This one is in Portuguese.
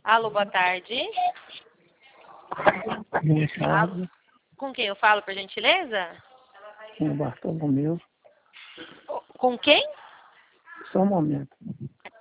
Alô, boa tarde. Boa tarde. Com quem eu falo, por gentileza? Com o Bartolomeu. Com quem? Só um momento.